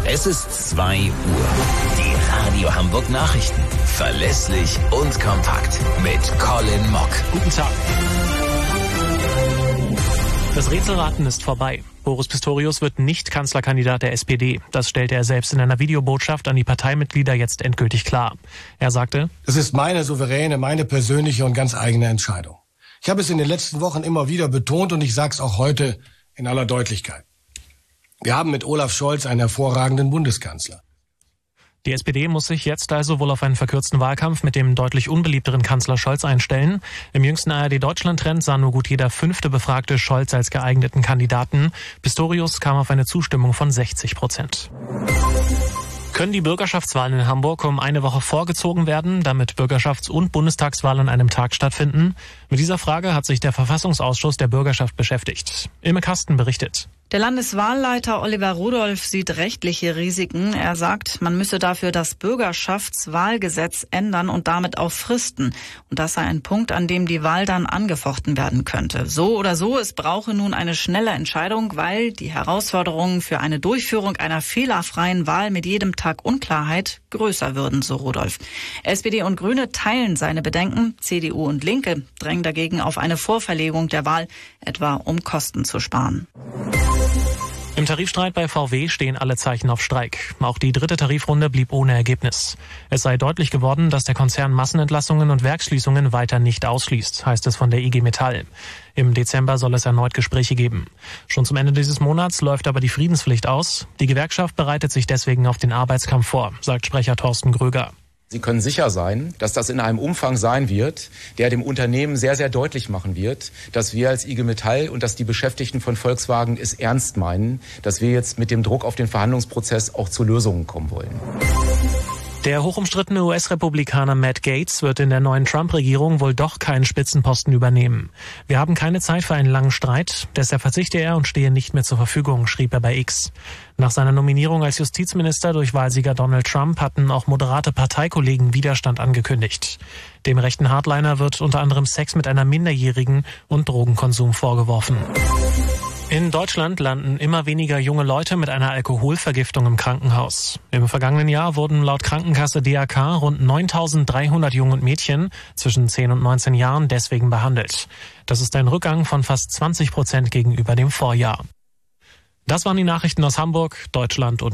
Es ist 2 Uhr. Die Radio Hamburg Nachrichten. Verlässlich und kompakt mit Colin Mock. Guten Tag. Das Rätselraten ist vorbei. Boris Pistorius wird nicht Kanzlerkandidat der SPD. Das stellte er selbst in einer Videobotschaft an die Parteimitglieder jetzt endgültig klar. Er sagte: Es ist meine souveräne, meine persönliche und ganz eigene Entscheidung. Ich habe es in den letzten Wochen immer wieder betont und ich sage es auch heute in aller Deutlichkeit. Wir haben mit Olaf Scholz einen hervorragenden Bundeskanzler. Die SPD muss sich jetzt also wohl auf einen verkürzten Wahlkampf mit dem deutlich unbeliebteren Kanzler Scholz einstellen. Im jüngsten ARD-Deutschland-Trend sah nur gut jeder 5. Befragte Scholz als geeigneten Kandidaten. Pistorius kam auf eine Zustimmung von 60%. Können die Bürgerschaftswahlen in Hamburg um eine Woche vorgezogen werden, damit Bürgerschafts- und Bundestagswahlen an einem Tag stattfinden? Mit dieser Frage hat sich der Verfassungsausschuss der Bürgerschaft beschäftigt. Ilme Kasten berichtet. Der Landeswahlleiter Oliver Rudolph sieht rechtliche Risiken. Er sagt, man müsse dafür das Bürgerschaftswahlgesetz ändern und damit auch Fristen. Und das sei ein Punkt, an dem die Wahl dann angefochten werden könnte. So oder so, es brauche nun eine schnelle Entscheidung, weil die Herausforderungen für eine Durchführung einer fehlerfreien Wahl mit jedem Tag Unklarheit größer würden, so Rudolph. SPD und Grüne teilen seine Bedenken. CDU und Linke drängen dagegen auf eine Vorverlegung der Wahl, etwa um Kosten zu sparen. Im Tarifstreit bei VW stehen alle Zeichen auf Streik. Auch die 3. Tarifrunde blieb ohne Ergebnis. Es sei deutlich geworden, dass der Konzern Massenentlassungen und Werksschließungen weiter nicht ausschließt, heißt es von der IG Metall. Im Dezember soll es erneut Gespräche geben. Schon zum Ende dieses Monats läuft aber die Friedenspflicht aus. Die Gewerkschaft bereitet sich deswegen auf den Arbeitskampf vor, sagt Sprecher Thorsten Gröger. Sie können sicher sein, dass das in einem Umfang sein wird, der dem Unternehmen sehr, sehr deutlich machen wird, dass wir als IG Metall und dass die Beschäftigten von Volkswagen es ernst meinen, dass wir jetzt mit dem Druck auf den Verhandlungsprozess auch zu Lösungen kommen wollen. Der hochumstrittene US-Republikaner Matt Gaetz wird in der neuen Trump-Regierung wohl doch keinen Spitzenposten übernehmen. Wir haben keine Zeit für einen langen Streit, deshalb verzichte er und stehe nicht mehr zur Verfügung, schrieb er bei X. Nach seiner Nominierung als Justizminister durch Wahlsieger Donald Trump hatten auch moderate Parteikollegen Widerstand angekündigt. Dem rechten Hardliner wird unter anderem Sex mit einer Minderjährigen und Drogenkonsum vorgeworfen. In Deutschland landen immer weniger junge Leute mit einer Alkoholvergiftung im Krankenhaus. Im vergangenen Jahr wurden laut Krankenkasse DAK rund 9.300 Jungen und Mädchen zwischen 10 und 19 Jahren deswegen behandelt. Das ist ein Rückgang von fast 20% gegenüber dem Vorjahr. Das waren die Nachrichten aus Hamburg, Deutschland und